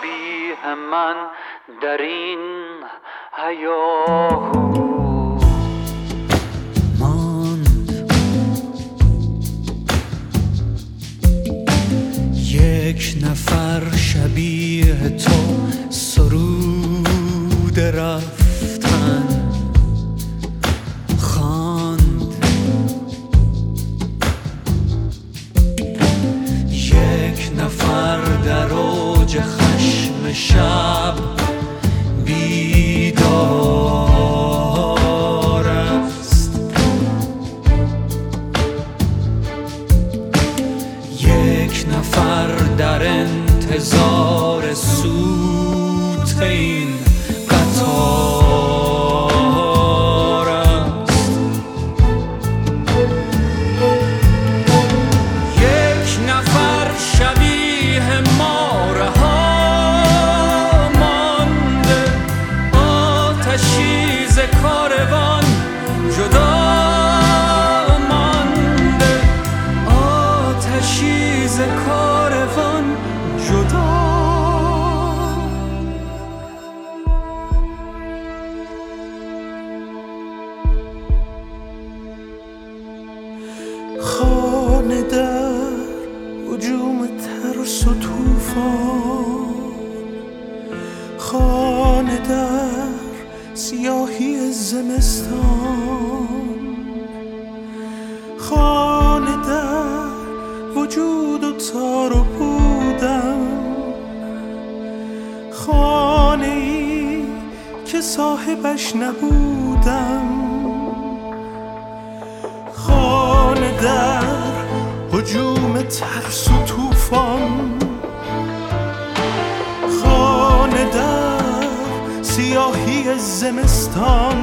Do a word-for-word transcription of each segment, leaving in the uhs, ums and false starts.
شبیه من در این هیاهو یک نفر شبیه تو سرود رفتن خواند، یک نفر در اوج خشم شب بیدار است، یک نفر در انتظار سوت این قطار است، یک نفر شبیه ما رها مانده، آتشی ز کاروان جدا مانده، آتشی ز کاروان جدا. خانه در هجوم ترس و طوفان، خانه در سیاهی زمستان، خانه در وجود و تار و پودم، خانه ای که صاحبش نبودم، خانه در هجوم ترس و طوفان، خانه در سیاهی زمستان،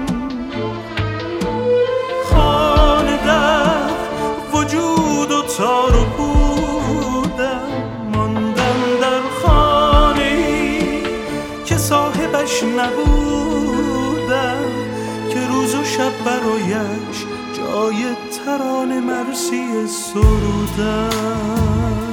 خانه در وجود و تار و پودم، ماندم در خانه ای که صاحبش نبودم، که روز و شب برایش جای ترانه مرسی سرودم.